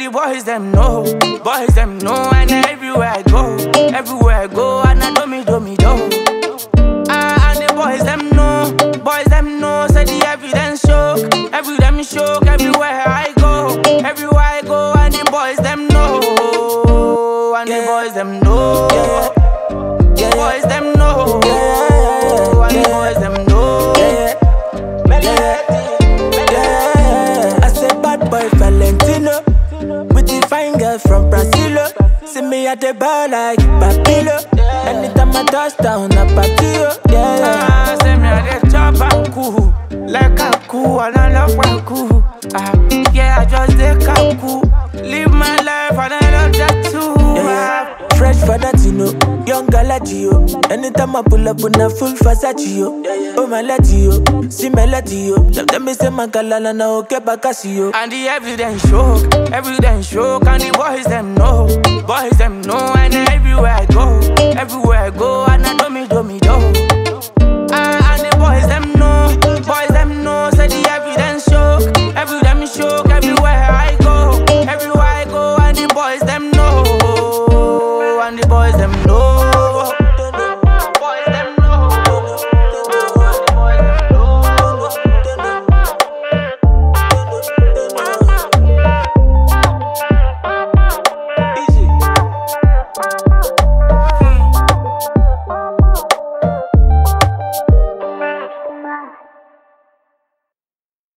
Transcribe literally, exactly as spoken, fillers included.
the boys them know, boys them know, and everywhere I go, everywhere I go, and I do me, do me, do. Ah, and the boys them know, boys them know, say the evidence show, evidence show, everywhere I go, everywhere I go, and the boys them know, and the boys them know, the boys them know, and the boys them know. I say bad boy Valentino, with the fine girl from Brazil. See me at the bar like Papilo. Anytime I touch down, I party. Yeah, yeah. Ah, say me at the chop and cool, like a cool, and I love one cool. Ah, yeah, I just take a cool, live my life and I love that too. Yeah, yeah. Fresh for that, you know, young Galatio. Anytime I pull up on a full Versace, oh my Latio, see my Latio. Tell them me say my galala na okay Bacasio. And the evidence show, evidence show, and the boys them know, boys them know, and everywhere I go, everywhere